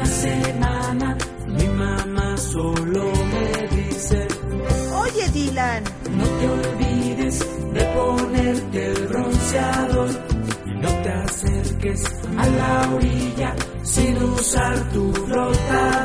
semana mi mamá solo me dice: Oye, Dylan, no te olvides de ponerte el bronceador y no te acerques a la orilla sin usar tu flotador.